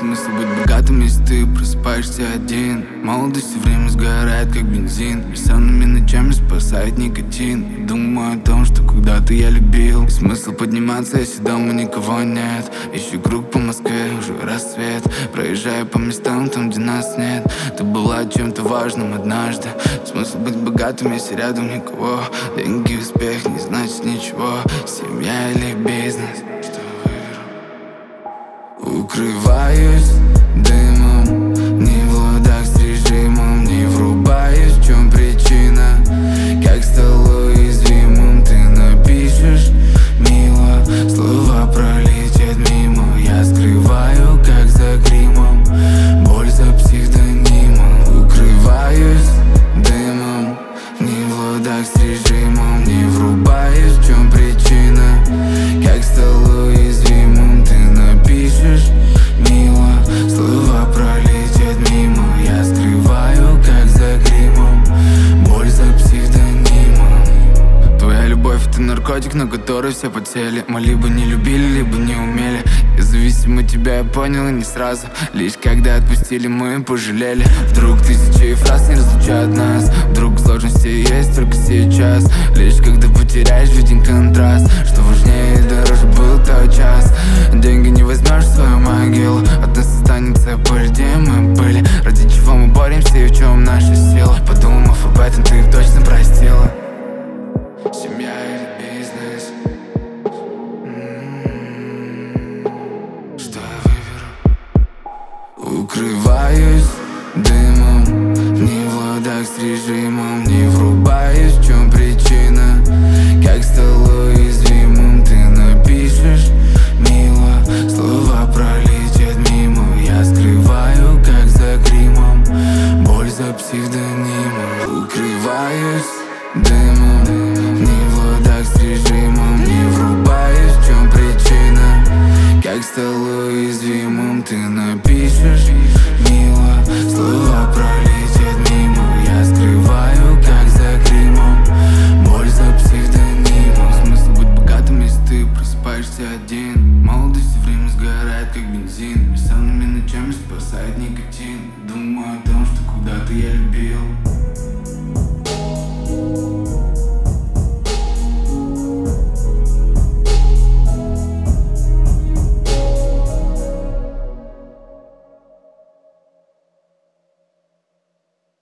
смысл быть богатым, если ты просыпаешься один? Молодость время сгорает, как бензин. Бессонными ночами спасает никотин. И думаю о том, что когда-то я любил. И смысл подниматься, если дома никого нет. Ищу круг по Москве, уже рассвет. Проезжаю по местам, там, где нас нет. Ты была чем-то важным однажды. Смысл быть богатым, если рядом никого. Деньги, успех, не значит ничего. Семья или бизнес, что выберу? Укрываюсь дымом, не в ладах с режимом. Не врубаюсь, в чем причина. Как стал уязвимым, ты напишешь мило. Слова пролетят мимо. Я скрываю, как за гримом, боль за псевдонимом. Укрываюсь дымом, не в ладах с режимом. Не врубаюсь, в чем причина. Как стал уязвимым, ты напишешь мило. Слова пролетят мимо. Я скрываю, как за гримом, боль за псевдонимом. Твоя любовь — это наркотик, на который все подсели. Мы либо не любили, либо не умели. Я зависим от тебя, я понял, и не сразу. Лишь когда отпустили, мы пожалели. Вдруг тысячи фраз не разлучают нас. Вдруг сложности есть только сейчас. Лишь когда потеряешь, виден контраст. Что важнее и дороже был тот час. Деньги не возьмешь в свою могилу. От нас останется пыль, где мы были. Ради чего мы боремся и в чем наша сила. Подумав об этом, ты их точно простила. Семья или бизнес? Что я выберу? Укрываюсь дымом, не в ладах с режимом. Не врубаюсь, в чем причина. Как стал уязвимым, ты напишешь мило. Слова пролетят мимо. Я скрываю, как за гримом, боль за псевдонимом. Укрываюсь дымом, не в ладах с режимом. Не врубаюсь, в чем причина. Как стал уязвимым, ты напишешь мило. Слова пролетят мимо. Я скрываю, как за гримом, боль за псевдонимом. Смысл быть богатым, если ты просыпаешься один? Молодость время сгорает, как бензин. Бессонными ночами спасает никотин. Думаю о том, что когда-то я любил.